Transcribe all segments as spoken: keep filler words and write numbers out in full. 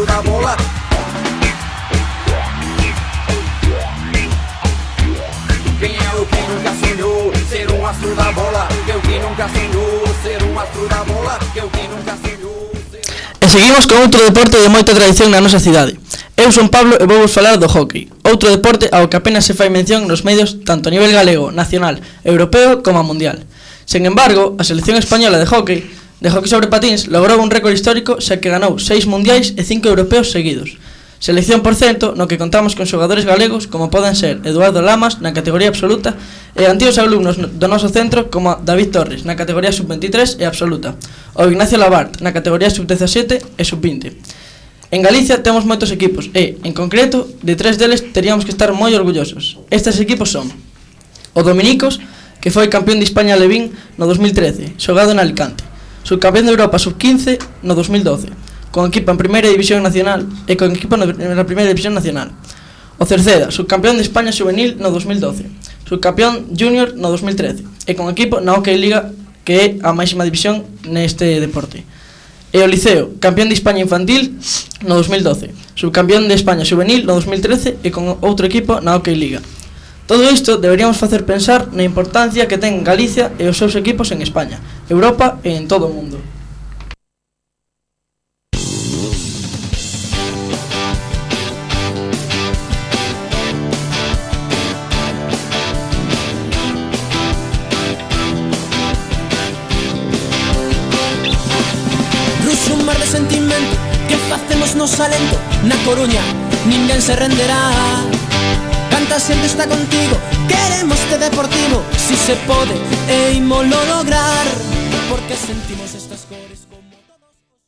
astro da bola. Quem é o que nunca sonhou ser um astro da bola? Que o que nunca sonhou ser um astro da bola? Que o que nunca sonhou ser... E seguimos con outro deporte de moita tradición na nosa cidade. Eu son Pablo e vou vos falar do hockey, outro deporte ao que apenas se fai mención nos medios tanto a nivel galego, nacional, europeo como a mundial. Sen embargo, a selección española de hockey, de hockey sobre patíns, logrou un récord histórico xa que ganou seis mundiais e cinco europeos seguidos. Selección por cento no que contamos con xogadores galegos como poden ser Eduardo Lamas na categoría absoluta e antigos alumnos do noso centro como David Torres na categoría sub veintitrés e absoluta, ou Ignacio Labart na categoría sub dezasete e sub vinte. En Galicia temos moitos equipos e, en concreto, de tres deles teríamos que estar moi orgullosos. Estes equipos son o Dominicos, que foi campeón de España Levín no dos mil trece, xogado en Alicante, subcampeón de Europa sub quince no dos mil doce, con equipo en Primeira División Nacional e con equipo na Primeira División Nacional. O Cerceda, subcampeón de España Juvenil no dos mil doce, subcampeón Junior no dos mil trece e con equipo na Hockey Liga, que é a máxima división neste deporte. E o Liceo, campeón de España Infantil no dos mil doce, subcampeón de España Juvenil no dos mil trece e con outro equipo na Hockey Liga. Todo isto deberíamos facer pensar na importancia que ten Galicia e os seus equipos en España, Europa e en todo o mundo. Un mar de sentimento que facemos nos alento. Na Coruña ninguén se renderá. Canta xente está contigo, queremos te deportivo. Si se pode, e imolo lograr, porque sentimos estas cores como todos.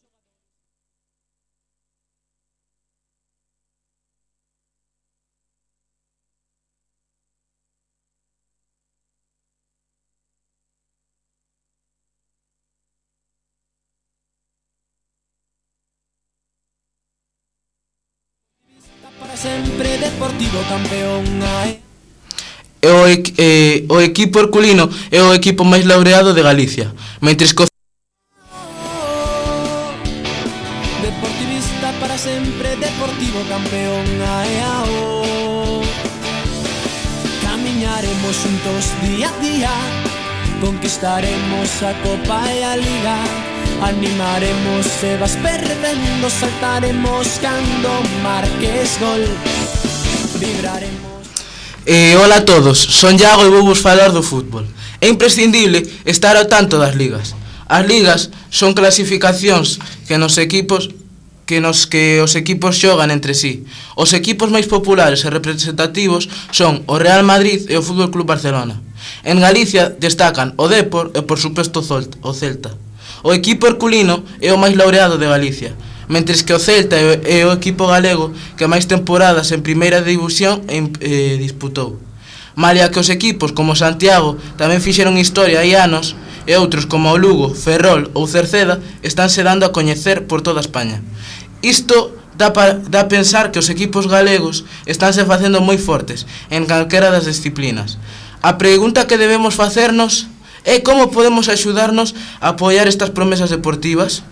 Sempre Deportivo campeón ai. E o, eh, o equipo herculino é o equipo máis laureado de Galicia, mentres que o Deportivista para sempre Deportivo campeón ai ao. Camiñaremos juntos día a día, conquistaremos a Copa e a Liga. Animaremos se vas perdendo, saltaremos cando marques gol. Vibraremos. Eh, hola a todos, son Iago e vou vos falar do fútbol. É imprescindible estar ao tanto das ligas. As ligas son clasificacións que nos equipos que nos que os equipos xogan entre sí. Os equipos máis populares e representativos son o Real Madrid e o Fútbol Club Barcelona. En Galicia destacan o Depor e por suposto o Celta. O equipo herculino é o máis laureado de Galicia, mentres que o Celta é o equipo galego que máis temporadas en Primeira División eh, disputou. Malia que os equipos como Santiago tamén fixeron historia hai anos, e outros como o Lugo, Ferrol ou Cerceda estánse dando a coñecer por toda España. Isto dá, para, dá a pensar que os equipos galegos estánse facendo moi fortes en calquera das disciplinas. A pregunta que debemos facernos é como podemos axudarnos a apoiar estas promesas deportivas.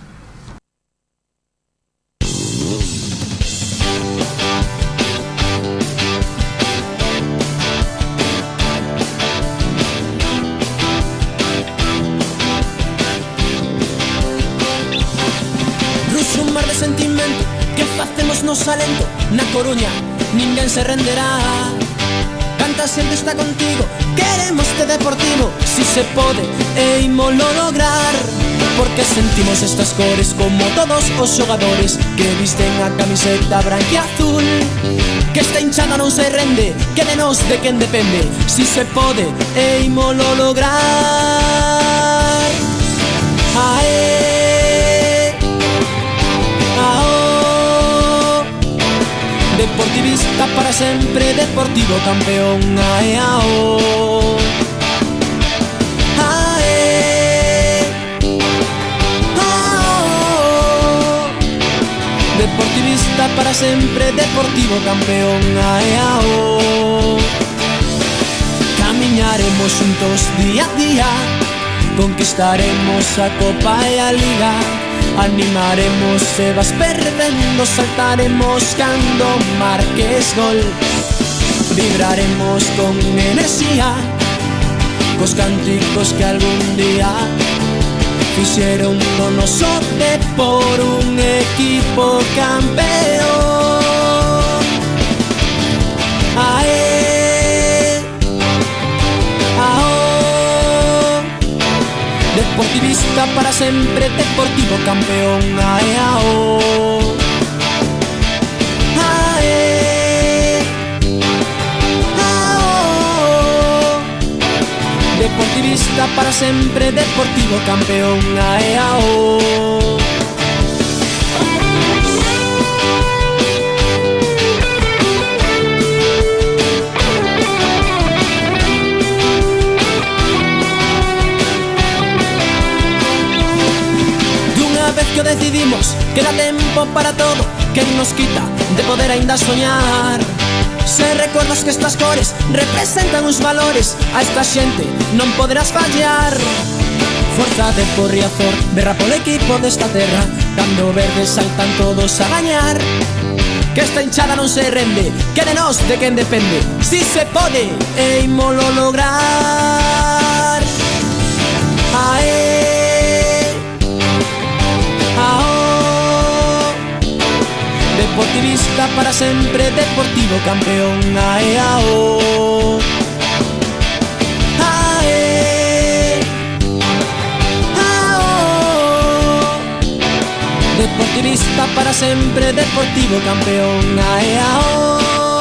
Ruxo un mar de sentimento que facemos nos alento. Na Coruña ninguén se renderá. Canta xente está contigo, queremos te deportivo. Si se pode, e imolo lograr, porque sentimos estas cores como todos os xogadores que visten a camiseta branca e azul. Que esta hinchada non se rende, que de nos de quen depende. Si se pode, e imolo lograr. Ae, ao. Deportivista para sempre, Deportivo campeón, ae, ao. Ae, ao. Deportivista para sempre, Deportivo campeón, ae, ao. Camiñaremos juntos día a día, conquistaremos a Copa e a Liga. Animaremos se vas perdendo, saltaremos cando marques gol. Vibraremos con enerxía, cos cánticos que algún día fixeron do noso de por un equipo campeón. Ae, ao, deportivista para sempre, deportivo campeón. Ae, ao, ae, ao, deportivista para sempre, deportivo campeón. Ae, ao. Que o decidimos, queda tempo para todo. Que nos quita de poder ainda soñar. Se recordas que estas cores representan uns valores, a esta xente non poderás fallar. Forza de Porriazor, berra polo equipo desta terra. Cando verde saltan todos a gañar. Que esta hinchada non se rende, que de nós de quen depende. Si se pode, e imolo lograr. Ae, deportivista para sempre, deportivo campeón. Ae, ao, ae, ao, deportivista para sempre, deportivo campeón. Ae, ao.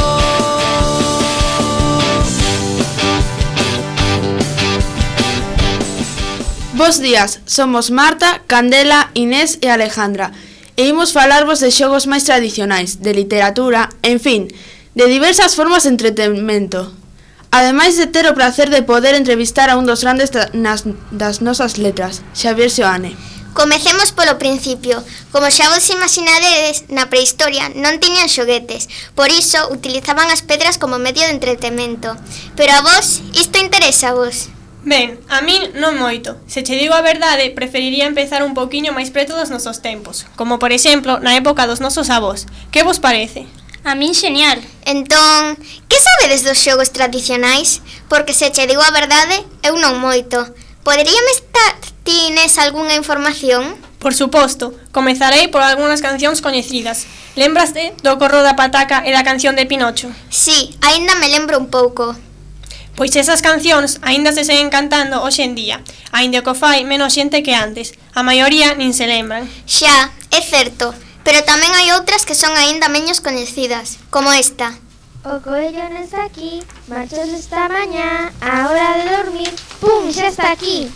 Bos días, somos Marta, Candela, Inés e Alejandra. E imos falarvos de xogos máis tradicionais, de literatura, en fin, de diversas formas de entretenimento. Ademais de ter o placer de poder entrevistar a un dos grandes da, nas, das nosas letras, Xavier Seoane. Comecemos polo principio. Como xa vos imaginaredes, na prehistoria non tiñan xoguetes, por iso utilizaban as pedras como medio de entretemento. Pero a vos, isto interesa a vos? Ben, a min non moito. Se che digo a verdade, preferiría empezar un pouquiño máis preto dos nosos tempos, como por exemplo na época dos nosos avós. Que vos parece? A min xenial. Entón, que sabedes dos xogos tradicionais? Porque se che digo a verdade, eu non moito. Poderíame estar ti nes algunha información? Por suposto, comezarei por algunhas cancións coñecidas. Lembraste do Corro da Pataca e da canción de Pinocho? Sí, aínda me lembro un pouco. Pois esas cancións aínda se seguen cantando hoxe en día, aínda que o fai menos xente que antes. A maioría nin se lembran. Xa, é certo, pero tamén hai outras que son aínda menos coñecidas, como esta. O coello non está aquí, marchos esta mañá, a hora de dormir, pum, xa está aquí.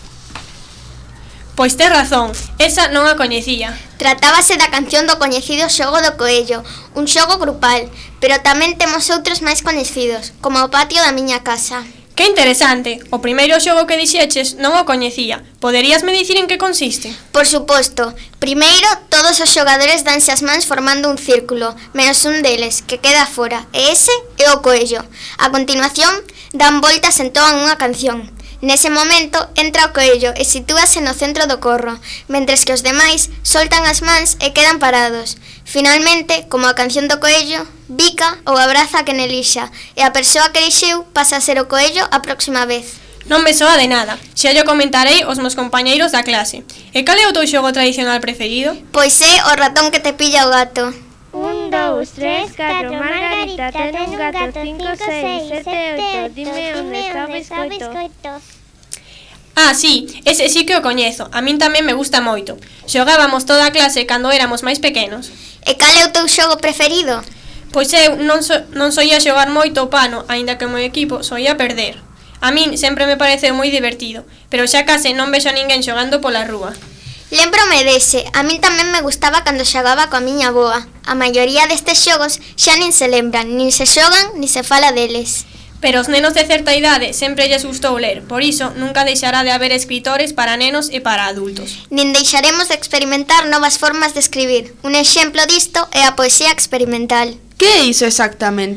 Pois tes razón, esa non a coñecía. Tratábase da canción do coñecido xogo do coello, un xogo grupal, pero tamén temos outros máis coñecidos, como o patio da miña casa. Que interesante, o primeiro xogo que dixeches non o coñecía. Poderíasme dicir en que consiste? Por suposto, primeiro todos os xogadores danse as mans formando un círculo, menos un deles, que queda fora, e ese é o coello. A continuación, dan voltas en toda unha canción. Nese momento, entra o coello e sitúase no centro do corro, mentres que os demais soltan as mans e quedan parados. Finalmente, como a canción do coello, bica ou abraza a quen elixa, e a persoa que elixiu pasa a ser o coello a próxima vez. Non me soa de nada, xa yo comentarei aos meus compañeiros da clase. E cal é o teu xogo tradicional preferido? Pois é o ratón que te pilla o gato. Un, dous, tres, catro, Margarita, ten un gato, cinco, seis, sete, oito, dime onde está o biscoito. Ah, sí, ese sí que o coñezo, a min tamén me gusta moito. Xogábamos toda a clase cando éramos máis pequenos. E cal é o teu xogo preferido? Pois eu non, so, non soía xogar moito o pano, aínda que o meu equipo soía perder. A min sempre me pareceu moi divertido, pero xa case non vexo a ninguén xogando pola rúa. Lémbrome dese, a min tamén me gustaba cando xogaba coa miña boa. A maioría destes xogos xa nin se lembran, nin se xogan, nin se fala deles. Pero os nenos de certa idade sempre lles gustou ler, por iso nunca deixará de haber escritores para nenos e para adultos. Nin deixaremos de experimentar novas formas de escribir. Un exemplo disto é a poesía experimental. Que é iso exactamente?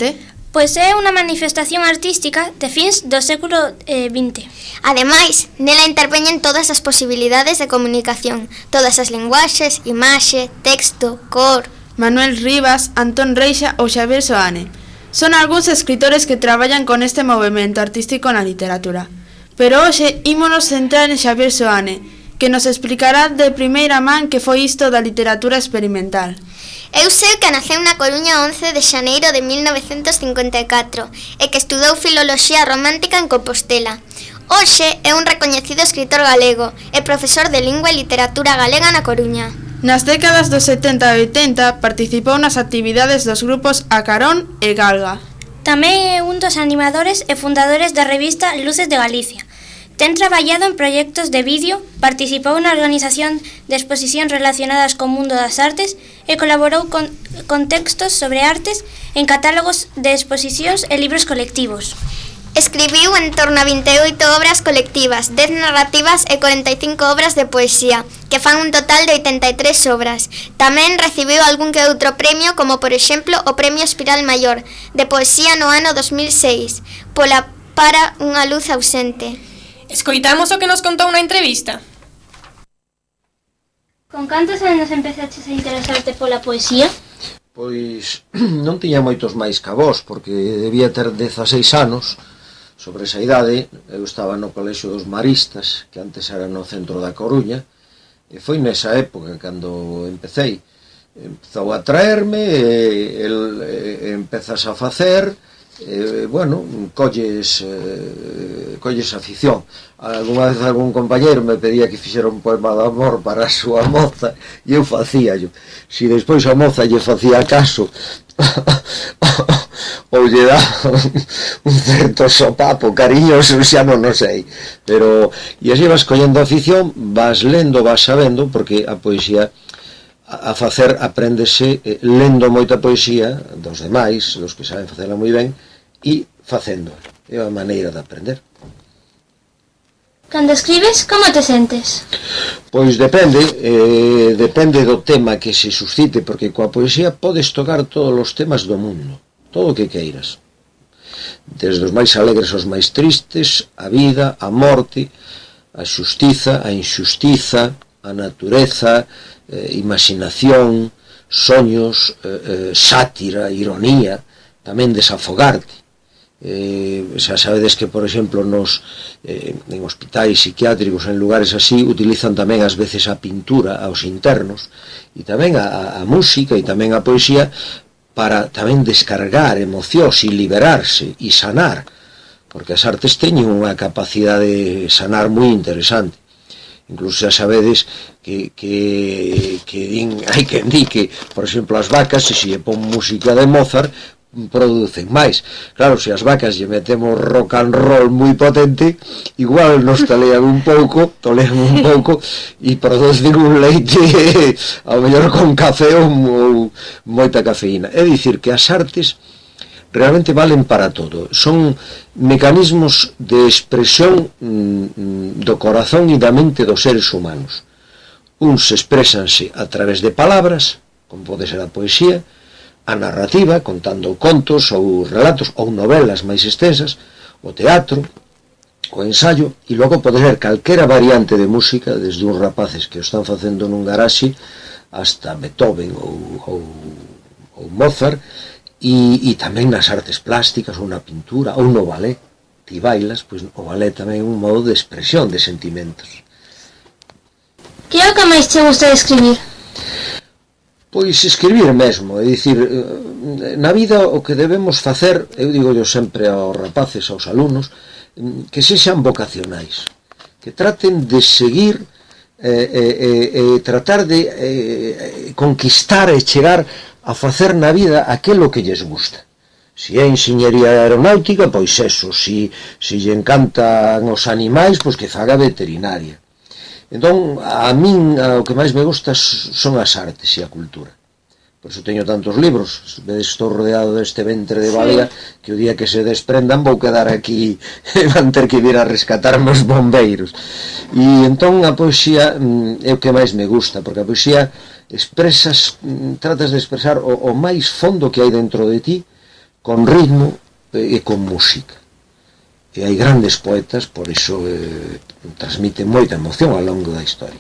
Pois é unha manifestación artística de fins do século eh, vinte. Ademais, nela interveñen todas as posibilidades de comunicación, todas as linguaxes, imaxe, texto, cor... Manuel Rivas, Antón Reixa ou Xavier Soane son algúns escritores que traballan con este movimento artístico na literatura. Pero hoxe ímonos centrar en Xavier Soane, que nos explicará de primeira man que foi isto da literatura experimental. Eu sei que naceu na Coruña once de xaneiro de mil novecentos cincuenta e catro e que estudou filoloxía romántica en Compostela. Hoxe é un recoñecido escritor galego e profesor de lingua e literatura galega na Coruña. Nas décadas dos setenta e oitenta participou nas actividades dos grupos A Carón e Galga. Tamén é un dos animadores e fundadores da revista Luces de Galicia. Ten traballado en proxectos de vídeo, participou na organización de exposicións relacionadas co mundo das artes e colaborou con, con textos sobre artes en catálogos de exposicións e libros colectivos. Escribiu en torno a vinte e oito obras colectivas, dez narrativas e cuarenta e cinco obras de poesía, que fan un total de oitenta e tres obras. Tamén recibiu algún que outro premio, como por exemplo o Premio Espiral Maior, de poesía no ano dos mil seis, pola Para unha luz ausente. Escoitamos o que nos contou na entrevista. Con cantos anos empezaches a interesarte pola poesía? Pois non tiña moitos máis que a vos, porque debía ter dezaseis anos. Sobre esa idade, eu estaba no Colexio dos Maristas, que antes era no centro da Coruña, e foi nesa época cando empecéi. Empezou a traerme, e, el, e empezas a facer, e, bueno, colles, e, colles afición. Alguna vez algún compañeiro me pedía que fixera un poema de amor para a súa moza, e eu facía yo. Si despois a moza lle facía caso, ou lle dá un certo sopapo, cariñoso, xa non o sei, pero e así vas collendo afición, vas lendo, vas sabendo, porque a poesía a facer apréndese eh, lendo moita poesía dos demais, dos que saben facela moi ben, e facendo, é a maneira de aprender. Cando escribes, como te sentes? Pois depende, eh, depende do tema que se suscite, porque coa poesía podes tocar todos os temas do mundo, todo o que queiras. Desde os máis alegres aos máis tristes, a vida, a morte, a xustiza, a injustiza, a natureza, eh, imaginación, soños, eh, eh, sátira, ironía, tamén desafogarte. Eh, xa sabedes que, por exemplo, nos eh, en hospitais psiquiátricos, en lugares así, utilizan tamén ás veces a pintura aos internos, e tamén a, a música e tamén a poesía para tamén descargar emocións e liberarse e sanar, porque as artes teñen unha capacidade de sanar moi interesante. Incluso xa sabedes que, que, que din, hai quen di que, por exemplo, as vacas, se se lle pon música de Mozart, producen máis. Claro, se as vacas lle metemos rock and roll moi potente, igual nos tolean un pouco, tolean un pouco e producen un leite ao mellor con café ou, ou moita cafeína. É dicir que as artes realmente valen para todo. Son mecanismos de expresión mm, do corazón e da mente dos seres humanos. Uns expresanse a través de palabras, como pode ser a poesía, a narrativa, contando contos ou relatos ou novelas máis extensas, o teatro, o ensayo, e logo pode ser calquera variante de música, desde uns rapaces que o están facendo nun garaxe hasta Beethoven ou, ou, ou Mozart, e, e tamén nas artes plásticas ou na pintura ou no ballet. Ti bailas, pois o ballet tamén é un modo de expresión de sentimentos. Que é o que máis te gusta de escribir? Pois escribir mesmo, é dicir, na vida o que debemos facer, eu digo yo sempre aos rapaces, aos alumnos, que sexan vocacionais, que traten de seguir e eh, eh, eh, tratar de eh, conquistar e chegar a facer na vida aquilo que lles gusta. Si é enxeñería aeronáutica, pois eso, si, si lle encantan os animais, pois que faga veterinaria. Entón, a min o que máis me gusta son as artes e a cultura. Por iso teño tantos libros. Vedes, estou rodeado deste ventre de balea, que o día que se desprendan vou quedar aquí e van ter que vir a rescatarme os bombeiros. E entón a poesía é o que máis me gusta, porque a poesía expresas, tratas de expresar o, o máis fondo que hai dentro de ti, con ritmo e con música. E hai grandes poetas, por iso eh, transmiten moita emoción ao longo da historia.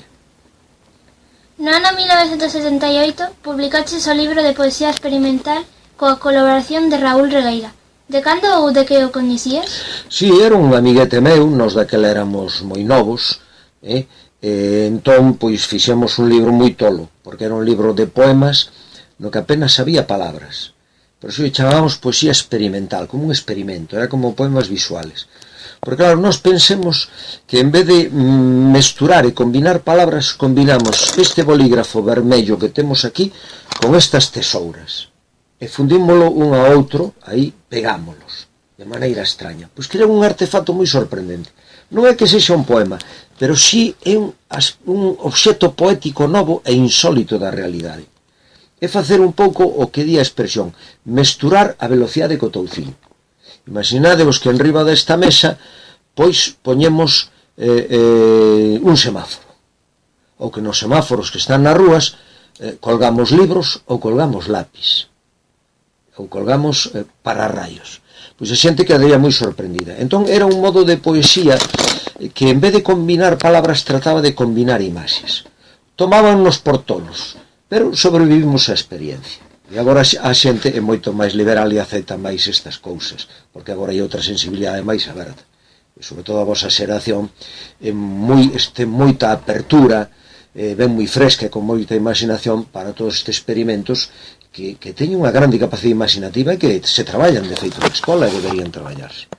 No ano mil novecentos setenta e oito publicaches o libro de poesía experimental coa colaboración de Raúl Regueira. De cando ou de que o coñecías? Si, sí, era un amiguete meu, nos daquela éramos moi novos, eh? E entón, pois, fixemos un libro moi tolo, porque era un libro de poemas no que apenas había palabras. Por iso chamábamos poesía experimental, como un experimento, era como poemas visuales. Porque, claro, nós pensemos que en vez de mesturar e combinar palabras, combinamos este bolígrafo vermello que temos aquí con estas tesouras. E fundímolo un a outro, aí pegámolos, de maneira extraña. Pois que era un artefacto moi sorprendente. Non é que sexa un poema, pero sí é un, un obxecto poético novo e insólito da realidade. É facer un pouco o que di a expresión, mesturar a velocidade co touciño. Imaginadevos que en riba desta mesa, pois, poñemos eh, eh, un semáforo. Ou que nos semáforos que están nas rúas, eh, colgamos libros ou colgamos lápis. Ou colgamos eh, pararrayos. Pois a xente quedaría moi sorprendida. Entón era un modo de poesía que en vez de combinar palabras trataba de combinar imaxes. Tomábannos por tolos, pero sobrevivimos a experiencia. E agora a xente é moito máis liberal e aceita máis estas cousas, porque agora hai outra sensibilidade máis aberta. E sobre todo a vosa xeración é moi, este, moita apertura, eh, ben moi fresca e con moita imaginación para todos estes experimentos que, que teñen unha grande capacidade imaginativa e que se traballan de feito na escola e deberían traballarse.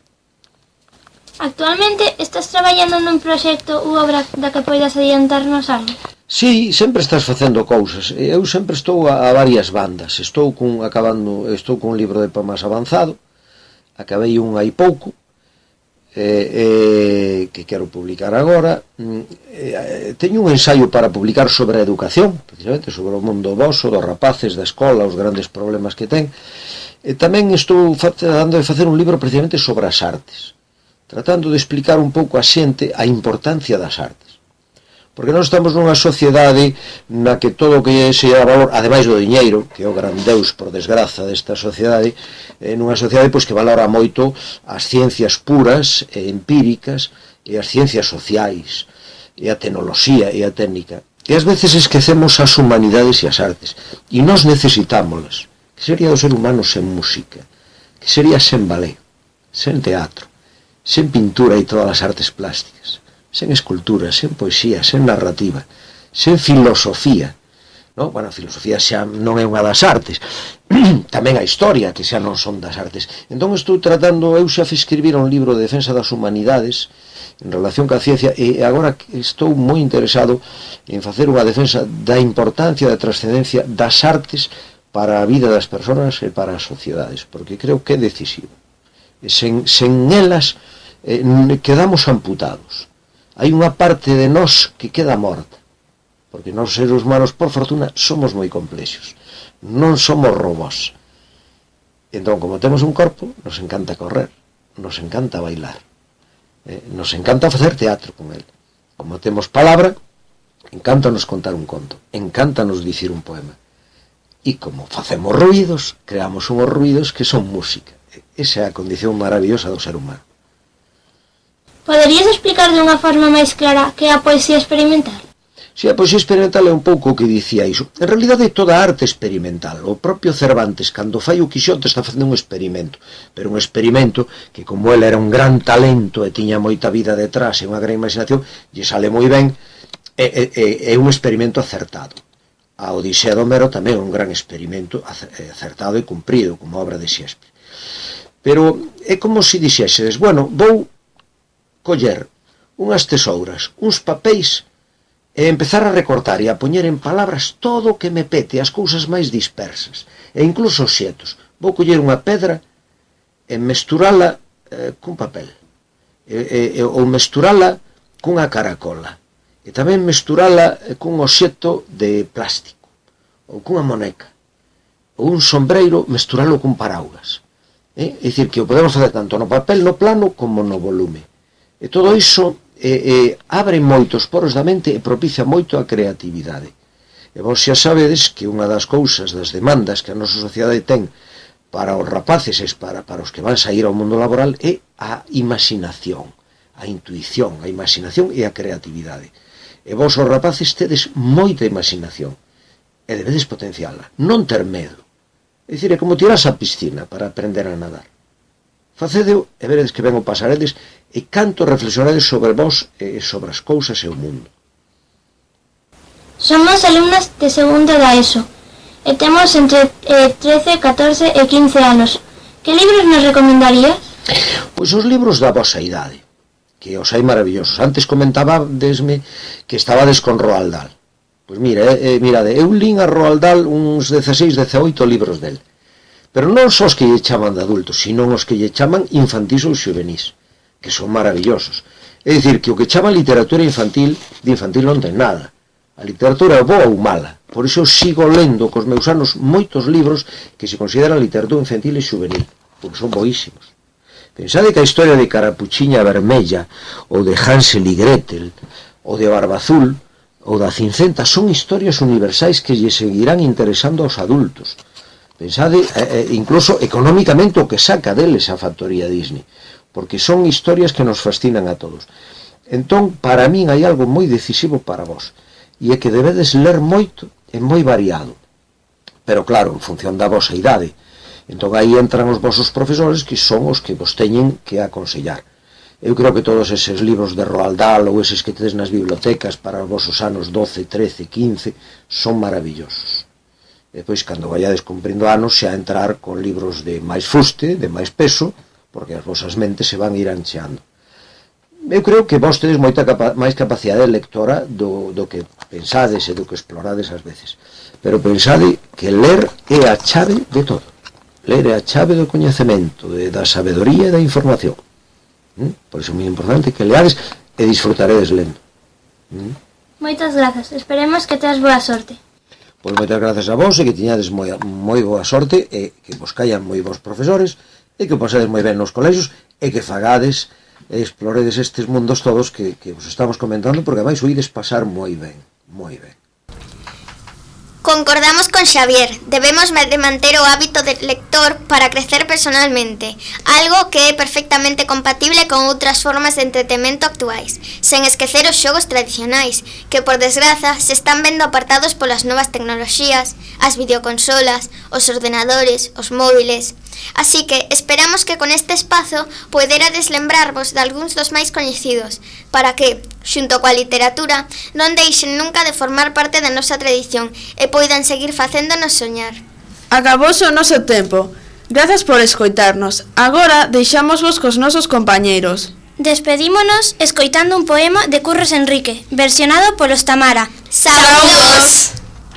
Actualmente estás traballando nun proxecto ou obra da que poidas adiantarnos algo? Sí, sempre estás facendo cousas. Eu sempre estou a, a varias bandas. Estou cun, acabando, estou cun libro de poemas avanzado, acabei un hai pouco, eh, eh, que quero publicar agora. Eh, teño un ensaio para publicar sobre a educación, precisamente sobre o mundo voso, dos rapaces, da escola, os grandes problemas que ten. E tamén estou tratando de facer un libro precisamente sobre as artes, tratando de explicar un pouco a xente a importancia das artes. Porque nós estamos nunha sociedade na que todo o que se dá valor, ademais do diñeiro, que é o gran deus, por desgraza, desta sociedade, é nunha sociedade pois, que valora moito as ciencias puras e empíricas e as ciencias sociais, e a tecnoloxía e a técnica. E ás veces esquecemos as humanidades e as artes, e nós necesitámolas. Que sería o ser humano sen música? Que sería sen ballet, sen teatro, sen pintura e todas as artes plásticas, sen escultura, sen poesía, sen narrativa, sen filosofía, no? Bueno, a filosofía xa non é unha das artes, tamén a historia, que xa non son das artes. Entón estou tratando, eu xa fiz escribir un libro de defensa das humanidades en relación ca ciencia, e agora estou moi interesado en facer unha defensa da importancia, da trascendencia das artes para a vida das persoas e para as sociedades, porque creo que é decisivo. Sen, sen elas eh, quedamos amputados. Hai unha parte de nós que queda morta, porque nós seres humanos, por fortuna, somos moi complexos, non somos robós. Entón, como temos un corpo, nos encanta correr, nos encanta bailar, eh, nos encanta facer teatro con el. Como temos palabra, encántanos contar un conto, encántanos dicir un poema. E como facemos ruídos, creamos unhos ruídos que son música. Esa é a condición maravillosa do ser humano. Poderías explicar de unha forma máis clara que é a poesía experimental? Si, a poesía experimental é un pouco o que dicía iso. En realidade é toda arte experimental. O propio Cervantes, cando fai o Quixote, está facendo un experimento. Pero un experimento que, como ele era un gran talento e tiña moita vida detrás e unha gran imaginación, lle sale moi ben, é, é, é un experimento acertado. A Odisea de Homero tamén é un gran experimento acertado e cumprido, como obra de Shakespeare. Pero é como se dixeses, bueno, vou coller unhas tesouras, uns papéis e empezar a recortar e a poñer en palabras todo o que me pete, as cousas máis dispersas e incluso obxetos. Vou coller unha pedra e mesturala eh, cun papel e, e, ou mesturala cunha caracola e tamén mesturala cun obxeto de plástico ou cunha moneca ou un sombreiro, mesturalo cun paraugas. Eh? É dicir, que o podemos facer tanto no papel, no plano, como no volume. E todo iso eh, eh, abre moitos poros da mente e propicia moito a creatividade. E vos xa sabedes que unha das cousas, das demandas que a nosa sociedade ten para os rapaces e para, para os que van sair ao mundo laboral é a imaginación, a intuición, a imaginación e a creatividade. E vos os rapaces tedes moita imaginación e debedes potenciala, non ter medo. É dicir, é como tiras a piscina para aprender a nadar. Facedeo e veredes que ven o pasaredes e canto reflexionades sobre vos e sobre as cousas e o mundo. Somos alumnas de segundo da ESO e temos entre eh, trece, catorce e quince anos. Que libros nos recomendarías? Pois os libros da vosa idade, que os hai maravillosos. Antes comentaba desme que estabades con Roald Dahl. Pois mira, eh, mirade, eu lín a Roald Dahl uns dezaseis, dezaoito libros del. Pero non só os que lle chaman de adultos, sino os que lle chaman infantís ou xuvenís, que son maravillosos. É dicir, que o que chama literatura infantil, de infantil non ten nada. A literatura é boa ou mala. Por iso eu sigo lendo cos meus anos moitos libros que se consideran literatura infantil e xuvenil, porque son boísimos. Pensade que a historia de Carapuchiña Vermella, ou de Hansel e Gretel, ou de Barba Azul, ou da Cincenta, son historias universais que lle seguirán interesando aos adultos. Pensade, eh, incluso económicamente, o que saca deles a factoría Disney, porque son historias que nos fascinan a todos. Entón, para min hai algo moi decisivo para vos, e é que debedes ler moito e moi variado. Pero claro, en función da vosa idade. Entón aí entran os vosos profesores, que son os que vos teñen que aconsellar. Eu creo que todos eses libros de Roald Dahl ou eses que tedes nas bibliotecas para os vosos anos doce, trece, quince son maravillosos. E depois, cando vayades cumprindo anos, xa entrar con libros de máis fuste, de máis peso, porque as vosas mentes se van ir ancheando. Eu creo que vos tedes moita capa máis capacidade lectora do, do que pensades e do que explorades ás veces. Pero pensade que ler é a chave de todo. Ler é a chave do coñecemento, de, da sabedoría e da información. ¿Mm? Por iso é moi importante que leades e disfrutaredes lendo. ¿Mm? Moitas grazas. Esperemos que teas boa sorte. Pois moitas grazas a vos e que tiñades moi, moi boa sorte e que vos callan moi bons profesores e que o pasades moi ben nos colexios e que fagades e exploredes estes mundos todos que, que vos estamos comentando, porque vais oídes pasar moi ben, moi ben. Concordamos con Xavier, debemos de manter o hábito de lector para crecer personalmente, algo que é perfectamente compatible con outras formas de entretemento actuais, sen esquecer os xogos tradicionais, que por desgraza se están vendo apartados polas novas tecnoloxías, as videoconsolas, os ordenadores, os móviles. Así que esperamos que con este espazo poderades lembrarvos de algúns dos máis coñecidos, para que, xunto coa literatura, non deixen nunca de formar parte da nosa tradición e poidan seguir facéndonos soñar. Acabouse o noso tempo. Grazas por escoitarnos. Agora deixámosvos cos nosos compañeiros. Despedímonos escoitando un poema de Curros Enrique, versionado polos Tamara. ¡Saúdos!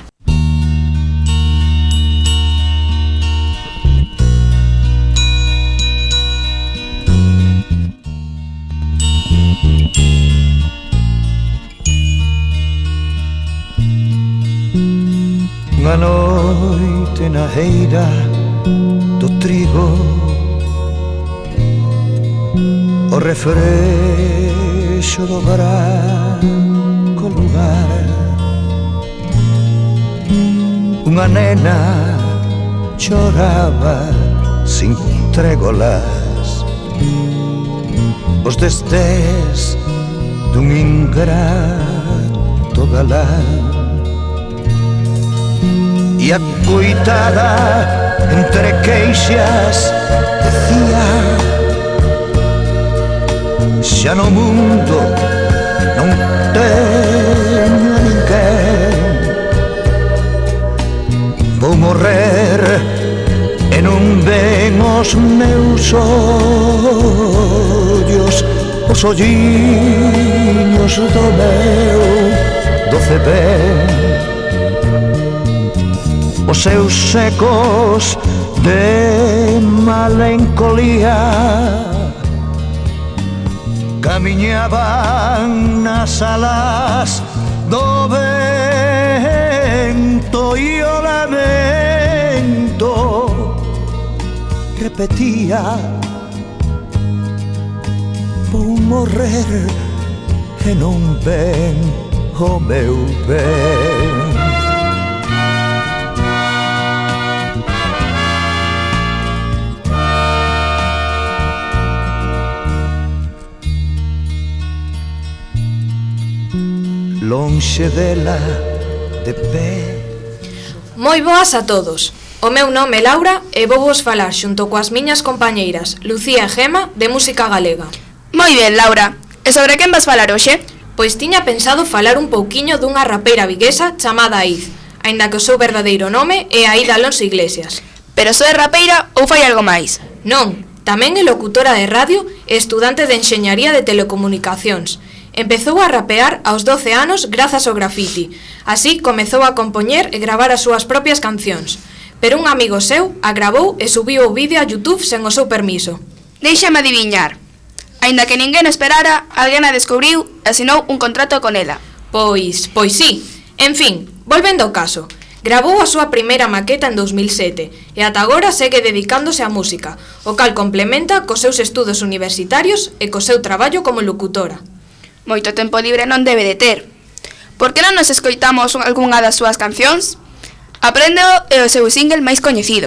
Unha noite na eira do trigo, o refrexo do branco lugar, unha nena choraba sin trégolas os destés dun ingrato galán. E a coitada entre queixas decía: xa no mundo non teño a ninguén, vou morrer e non ven os meus ollos, os olliños do meu doce ben, os seus secos de malencolía camiñaban nas alas do vento e o lamento repetía: vou morrer e non ven o meu ben. lonxe dela de pé. Moi boas a todos. O meu nome é Laura e vou vos falar xunto coas miñas compañeiras Lucía e Gema de música galega. Moi ben, Laura. E sobre quen vas falar hoxe? Pois tiña pensado falar un pouquiño dunha rapeira viguesa chamada Aid, aínda que o seu verdadeiro nome é Aida Alonso Iglesias. Pero só é rapeira ou fai algo máis? Non, tamén é locutora de radio e estudante de Enxeñaría de Telecomunicacións. Empezou a rapear aos doce anos grazas ao grafiti. Así comezou a compoñer e gravar as súas propias cancións. Pero un amigo seu a gravou e subiu o vídeo a YouTube sen o seu permiso. Déixame adiviñar. Aínda que ninguén esperara, alguén a descubriu e asinou un contrato con ela. Pois, pois sí. En fin, volvendo ao caso. Gravou a súa primeira maqueta en dous mil sete e ata agora segue dedicándose á música, o cal complementa cos seus estudos universitarios e co seu traballo como locutora. Moito tempo libre non debe de ter. Por que non nos escoitamos algunha das súas cancións? Apréndeo é o seu single máis coñecido.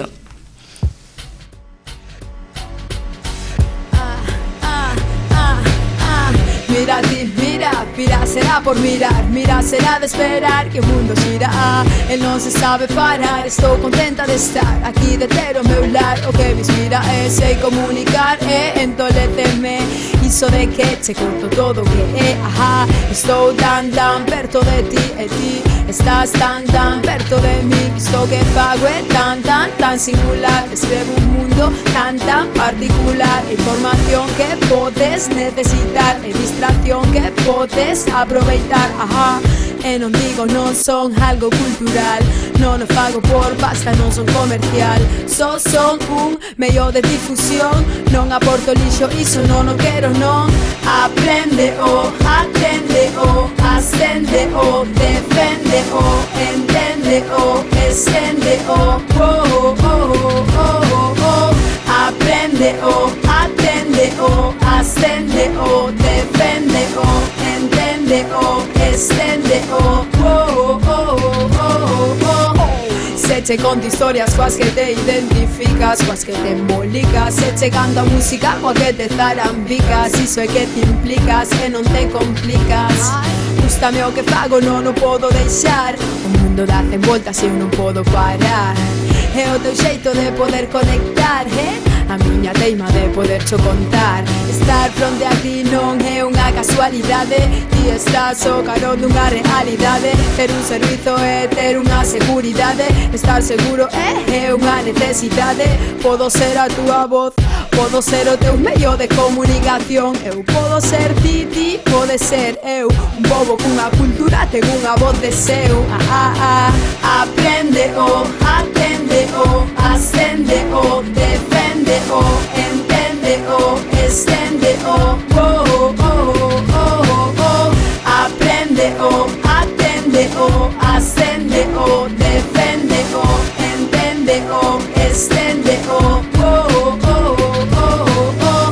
Mira a ti, mira, mira será por mirar, mira será de esperar que o mundo xira. Ah, el non se sabe parar, estou contenta de estar aquí de ter o meu lar. O que me inspira é sei comunicar e entoleceme. Iso de que che conto todo o que é, ajá. Estou tan tan perto de ti e ti estás tan tan perto de mí. Isto que fago é tan tan tan singular. Escrevo un mundo tan tan particular. Información que podes necesitar e distracción que podes aproveitar, ajá. E non digo non son algo cultural, non o fago por pasta, non son comercial. Só son un medio de difusión, non aporto lixo, iso non o quero, non. Aprende o, atende o, ascende o, defende o, entende o, extende o, oh, oh, oh, oh, oh. Aprende o, atende o, ascende o, defende o, entende o, extende o, oh, oh, oh, oh, oh. Se che conto historias coas que te identificas, coas que te embolicas. Se che canta música coa que te zarambicas. Iso é que te implicas e non te complicas. Gústame o que fago, non o podo deixar. O mundo dá cen voltas e eu non podo parar. É o teu xeito de poder conectar, eh? A miña teima de poder cho contar. Estar fronte a ti non é unha casualidade. Ti estás o carón dunha realidade. Ter un servizo é ter unha seguridade. Estar seguro é unha necesidade. Podo ser a túa voz, podo ser o teu medio de comunicación. Eu podo ser ti, ti pode ser eu. Un bobo cunha cultura ten unha voz de seu. Ah, ah, ah. Aprende o, atende o, ascende o, defende o, entende o, extende o, oh, oh, oh, oh, oh. Aprende o, atende o, ascende o, defende o, entende o, extende o, oh, oh, oh, oh, oh.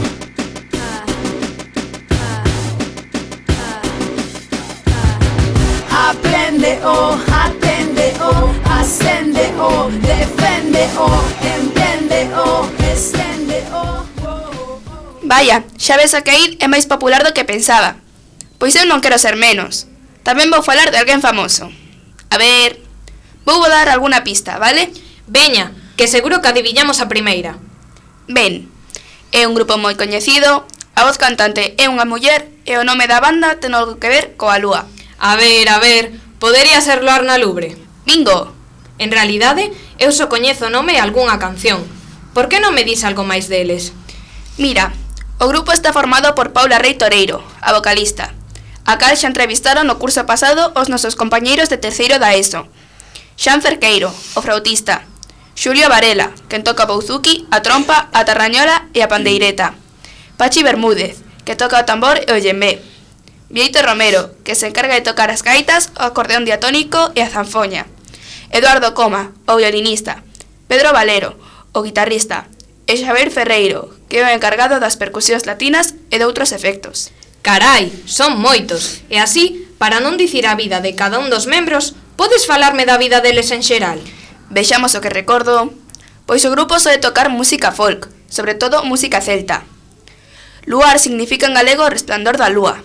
Aprende o, atende o, ascende o, defende o, entende o, extende o. Vaya, xa ves a que Aid é máis popular do que pensaba. Pois eu non quero ser menos. Tamén vou falar de alguén famoso. A ver, vou dar alguna pista, vale? Veña, que seguro que adiviñamos a primeira. Ben, é un grupo moi coñecido, a voz cantante é unha muller e o nome da banda ten algo que ver coa lúa. A ver, a ver, podería ser Loarna Lubre. Bingo! En realidade, eu só coñezo o nome e algunha canción. Por que non me dis algo máis deles? Mira, o grupo está formado por Paula Rei Toreiro, a vocalista, a cal xa entrevistaron no curso pasado os nosos compañeiros de terceiro da ESO. Xan Cerqueiro, o flautista. Xulio Varela, quen toca o bouzuki, a trompa, a tarrañola e a pandeireta. Pachi Bermúdez, que toca o tambor e o djembe. Vieito Romero, que se encarga de tocar as gaitas, o acordeón diatónico e a zanfoña. Eduardo Coma, o violinista. Pedro Valero, o guitarrista. E Xavier Ferreiro, que é o encargado das percusións latinas e de outros efectos. Carai, son moitos. E así, para non dicir a vida de cada un dos membros, podes falarme da vida deles en xeral? Vexamos o que recordo. Pois o grupo soe tocar música folk, sobre todo música celta. Luar significa en galego resplandor da lúa.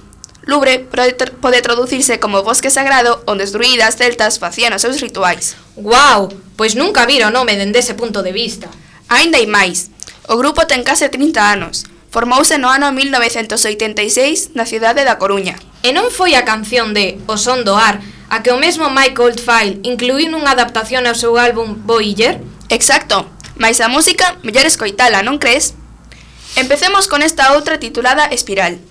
Lubre pode, tr pode traducirse como bosque sagrado onde os druidas celtas facían os seus rituais. Guau, pois nunca vira o nome dende ese punto de vista. Ainda hai máis. O grupo ten case trinta anos. Formouse no ano mil novecentos oitenta e seis na cidade da Coruña. E non foi a canción de O Son do Ar a que o mesmo Mike Oldfield incluíu nunha adaptación ao seu álbum Voyager? Exacto, mais a música, mellor escoitala, non crees? Empecemos con esta outra titulada Espiral.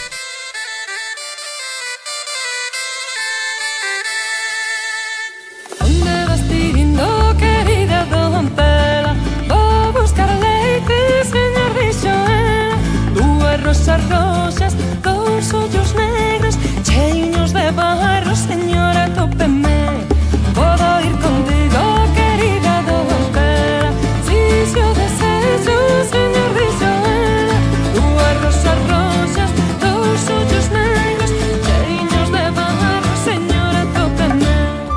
¿Dónde vas tirando, querida doncella? Vou buscar leite, señor Dixoela. Dúas rosas roxas, dous ollos negros, cheios de barro, señora, tópeme. Podo ir contigo, querida doncella, si se o desejo, señor Dixoela. Dúas rosas roxas, dous ollos negros, cheios de barro, señora, tópeme.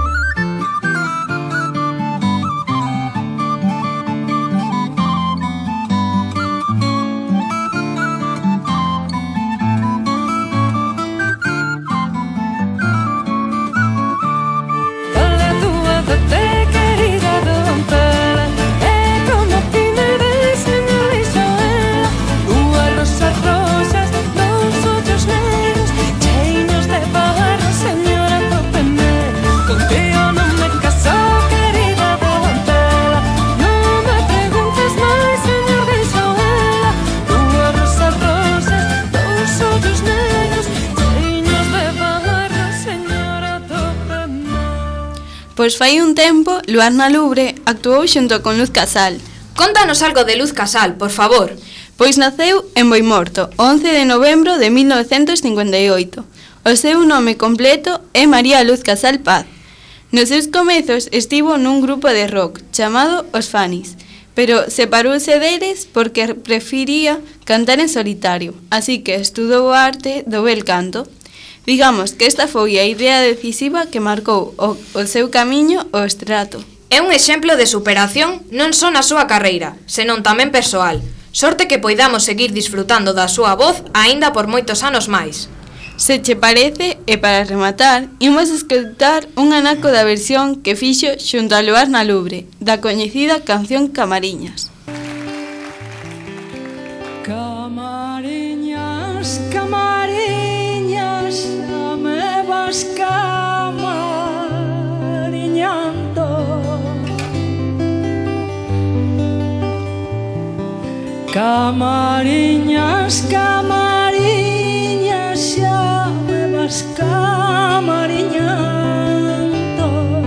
Dale a tu azote, querida doncella, é como pímede, señor Dixoela. Dúas rosas roxas, dous ollos negros, cheios de barro, señora, tópeme. Contigo non me caso, querida doncella, non me preguntes máis, señor Dixoela. Dúas rosas roxas, dous ollos negros, cheios de barro, señora, tópeme. Pois fai un tempo, Luarna Lubre actuou xunto con Luz Casal. Contanos algo de Luz Casal, por favor. Pois naceu en Boimorto, o once de novembro de mil novecentos cincuenta e oito. O seu nome completo é María Luz Casal Paz. Nos seus comezos estivo nun grupo de rock chamado Os Fanis, pero separouse deles porque prefería cantar en solitario, así que estudou a arte do bel canto. Digamos que esta foi a idea decisiva que marcou o, o seu camiño ao estrato. É un exemplo de superación non só na súa carreira, senón tamén persoal. Sorte que poidamos seguir disfrutando da súa voz aínda por moitos anos máis. Se che parece, e para rematar, imos escoitar un anaco da versión que fixo xunto a Luarna Lubre, da coñecida canción Camariñas. Camariñas, camariñas, xa me vas camariñando. Camariñas, camariñas, xa me vas camariñando.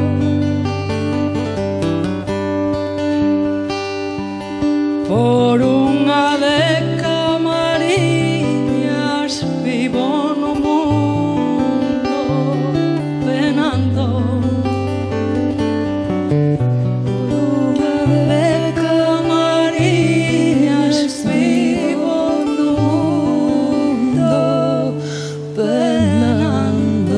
Por unha de camariñas vivo no mundo penando. Por unha de camariñas vivo no mundo penando.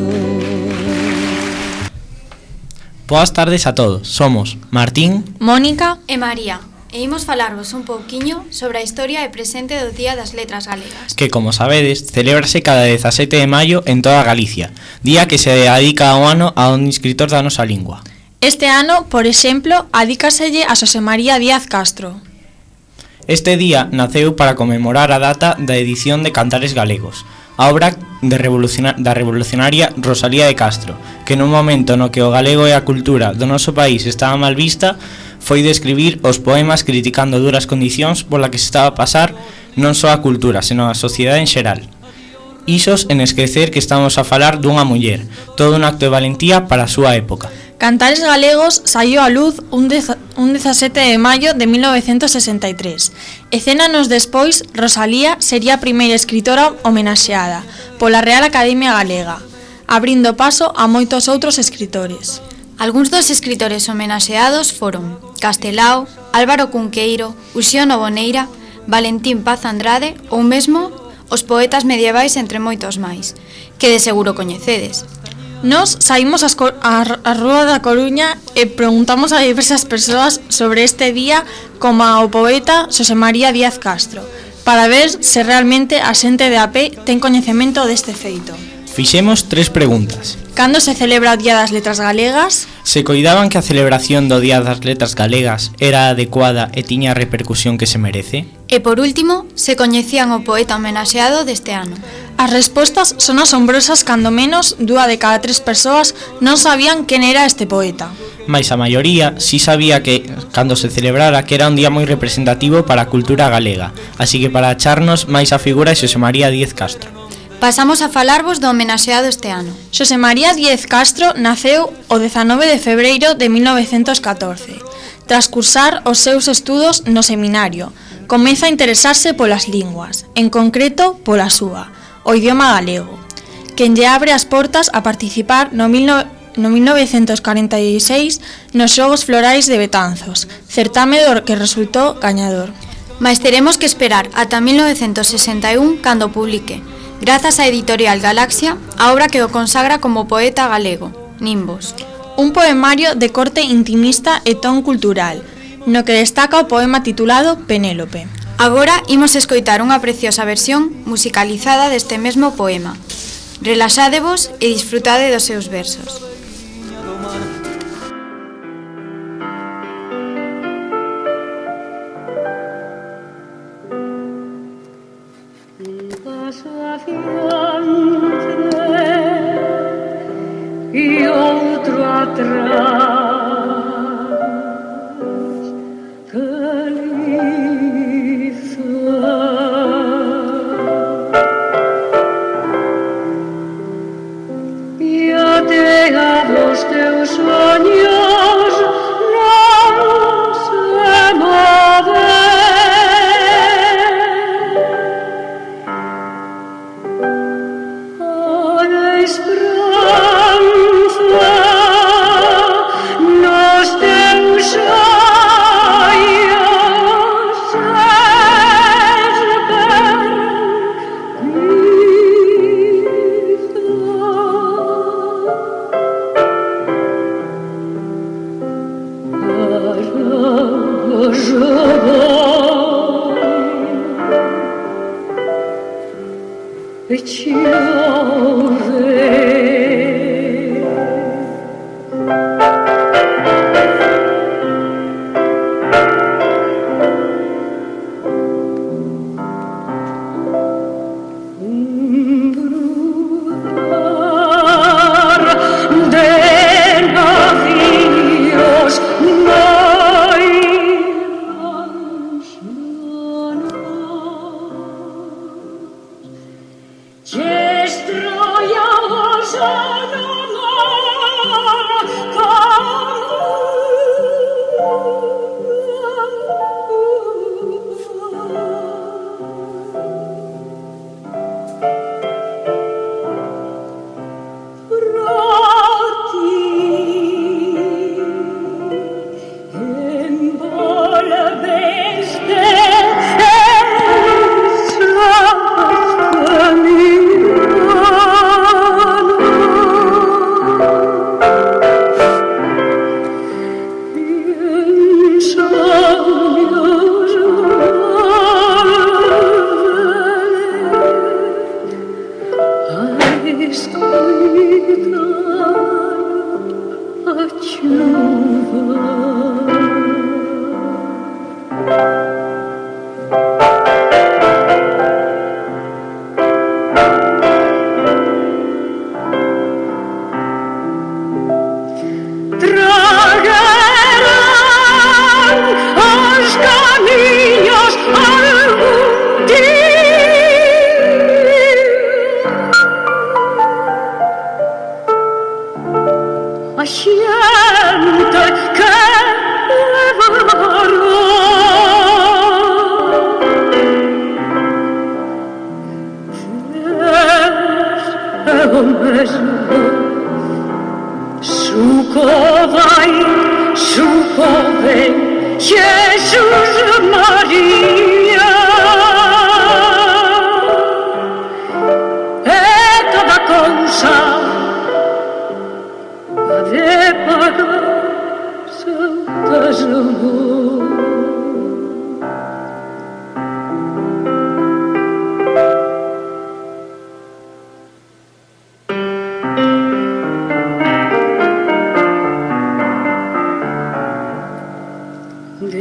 Boas tardes a todos. Somos Martín, Mónica e María. E imos falarvos un pouquiño sobre a historia e presente do Día das Letras Galegas. que, como sabedes, celébrase cada dezasete de maio en toda Galicia, día que se dedica ao ano a un escritor da nosa lingua. Este ano, por exemplo, adícaselle a Xosé María Díaz Castro. Este día naceu para conmemorar a data da edición de Cantares Galegos, a obra de revoluciona da revolucionaria Rosalía de Castro, que nun momento no que o galego e a cultura do noso país estaba mal vista, foi de escribir os poemas criticando duras condicións pola que se estaba a pasar non só a cultura, senón a sociedade en xeral. Isos en esquecer que estamos a falar dunha muller, todo un acto de valentía para a súa época. Cantares Galegos saiu a luz un, deza, un dezasete de maio de mil novecentos sesenta e tres. E cen anos despois, Rosalía sería a primeira escritora homenaxeada pola Real Academia Galega, abrindo paso a moitos outros escritores. Algúns dos escritores homenaxeados foron Castelao, Álvaro Cunqueiro, Uxío Novoneira, Valentín Paz Andrade ou mesmo os poetas medievais entre moitos máis, que de seguro coñecedes. Nos saímos a, a Rúa da Coruña e preguntamos a diversas persoas sobre este día como ao poeta Xosé María Díaz Castro, para ver se realmente a xente de a pé ten coñecemento deste feito. Fixemos tres preguntas. Cando se celebra o Día das Letras Galegas? Se coidaban que a celebración do Día das Letras Galegas era adecuada e tiña a repercusión que se merece? E por último, se coñecían o poeta homenaxeado deste ano. As respostas son asombrosas cando menos dúa de cada tres persoas non sabían quen era este poeta. Mais a maioría si sabía que, cando se celebrara, que era un día moi representativo para a cultura galega, así que para acharnos máis a figura de Xosé María Díez Castro. Pasamos a falarvos do homenaxeado este ano. Xosé María Díez Castro naceu o dezanove de febreiro de mil novecentos catorce. Tras cursar os seus estudos no seminario, comeza a interesarse polas linguas, en concreto pola súa, o idioma galego, quen lle abre as portas a participar no, mil novecentos corenta e seis nos Xogos Florais de Betanzos, certame do que resultou gañador. Mais teremos que esperar ata mil novecentos sesenta e un cando publique, grazas á editorial Galaxia, a obra que o consagra como poeta galego, Nimbos. Un poemario de corte intimista e ton cultural, no que destaca o poema titulado Penélope. Agora imos escoitar unha preciosa versión musicalizada deste mesmo poema. Relaxádevos e disfrutade dos seus versos. Y otro atrás, caliza. Y ateados teus sueños non se moven. A esperanza nos teus ollos se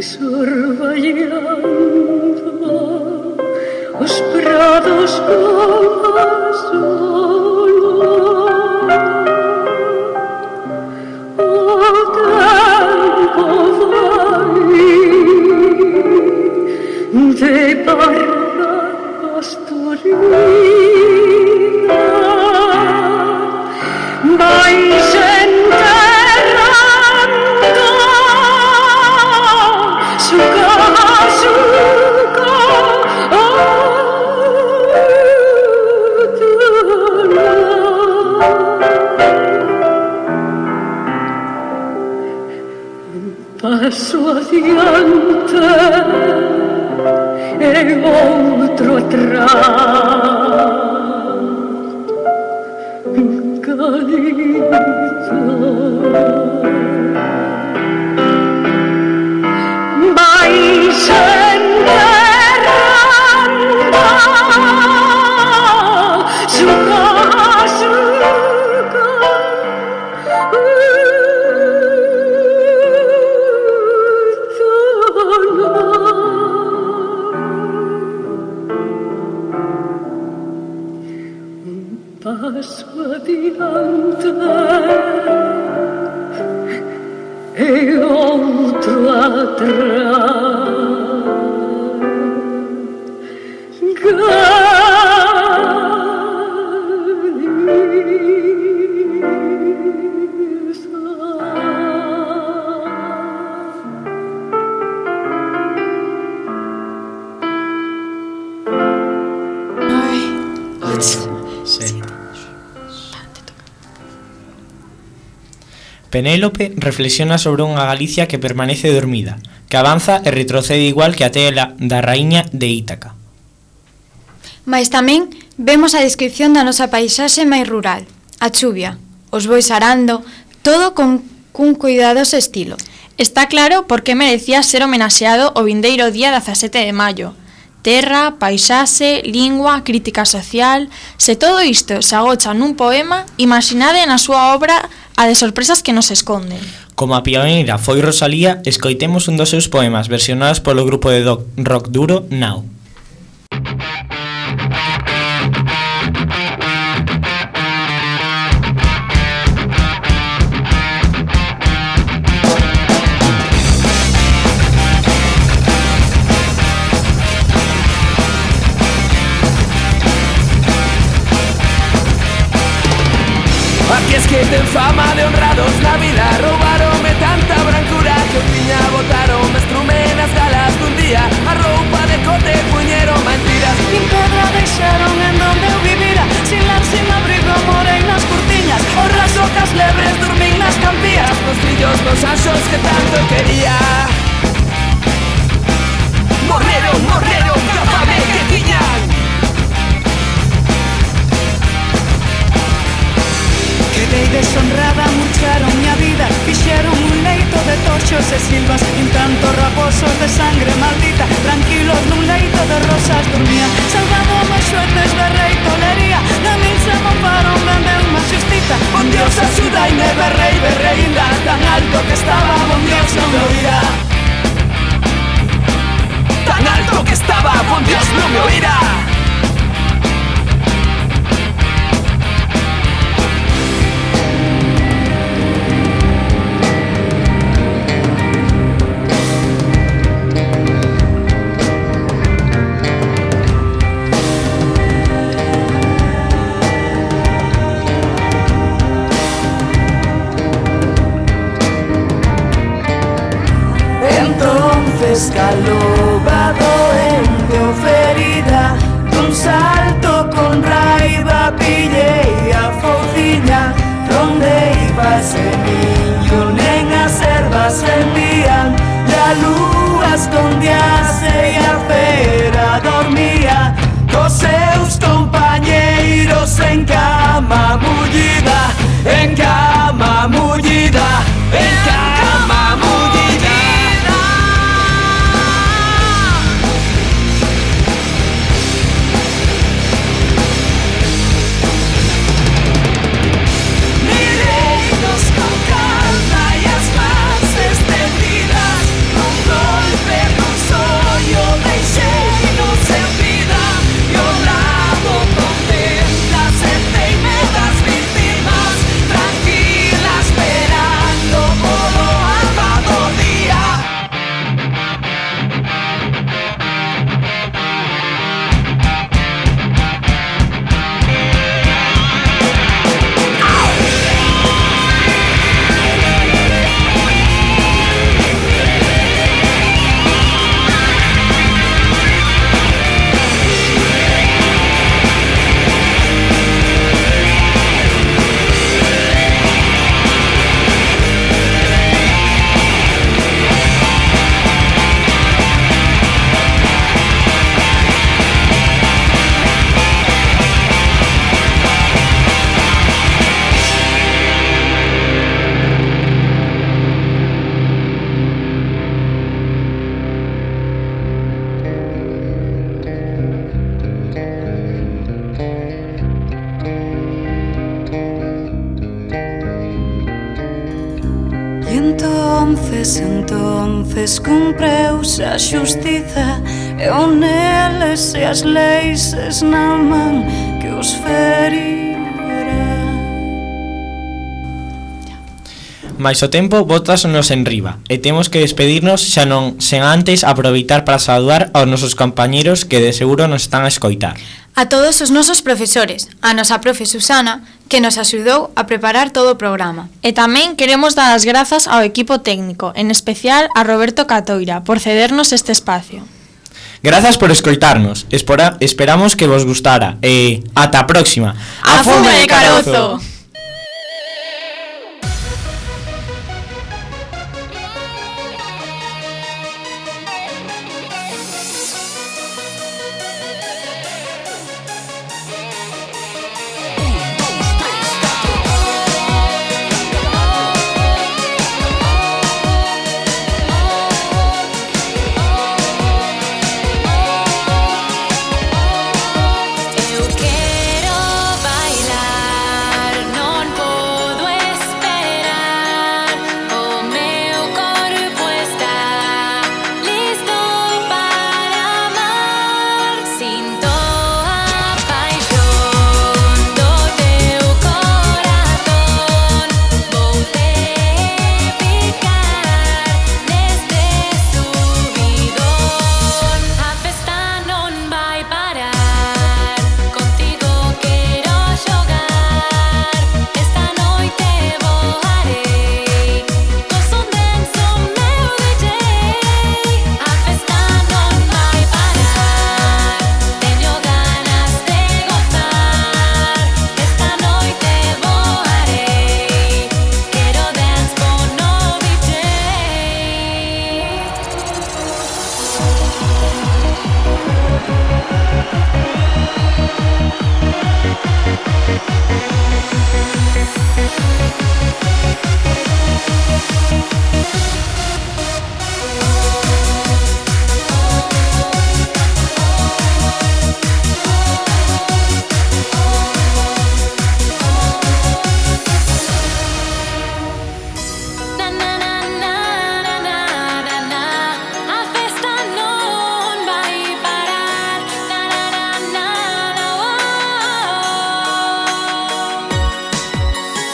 survallando os prados como solo o tempo vai de barba pastorina vai enterrando suca, suca, passo adiante e outro atrás, Galita. Vais enterrando suca, suca, passo adiante e outro atrás. Penélope reflexiona sobre unha Galicia que permanece dormida, que avanza e retrocede igual que a tela da raíña de Ítaca. Mais tamén vemos a descripción da nosa paisaxe máis rural, a chuvia, os bois arando, todo con cun cuidadoso estilo. Está claro por que merecía ser homenaxeado o vindeiro día dezasete de maio. Terra, paisaxe, lingua, crítica social... Se todo isto se agocha nun poema, imaginade na súa obra a de sorpresas que nos esconden. Como a pioneira foi Rosalía, escoitemos un dos seus poemas versionados polo grupo de rock duro Now. Aquí es que ten fama de honrados na vila, roubaronme tanta brancura que eu tiña, botaronme estrume nas galas dun día, a roupa de cote puñeron mentiras, nin pedra deixaron en donde eu vivira, sin lar, sin abrigo, morei nas curtiñas, os raso cas lebres, dormín nas campías, nos fillos, nos anxos que tanto quería. Morreron, morreron, que fame que tiñan. Quedei deshonrada, mucharon miña vida, fixeron un leito de toxos e silvas, un tanto raposos de sangre maldita, tranquilos nun leito de rosas dormía, salvado máis suertes de rei tolería, na min se mofaron, vendeu unha xustita, bon Dios axudaime, berrei, berrei, inda tan alto que estaba, bon Dios non me oirá. Tan alto que estaba, bon Dios non me oirá. Escalobado en mi ferida, dun salto con raiva pillei a fouciña, ronde iba ese niño, nen as ervas vendían, da lúa escondíase e a fera dormía, cos seus compañeiros en cama mullida, en cama mullida, en cama mullida. Golpe entonces, entonces cumpreuse a xustiza e o neles e as leis es na man que os ferira. Mais o tempo bótasonos en riba e temos que despedirnos xa non sen antes aproveitar para saudar aos nosos compañeros que de seguro nos están a escoitar. A todos os nosos profesores, a nosa profe Susana, que nos axudou a preparar todo o programa. E tamén queremos dar as grazas ao equipo técnico, en especial a Roberto Catoira, por cedernos este espacio. Grazas por escoitarnos, Espora, esperamos que vos gustara e ata a próxima. A fume de carozo!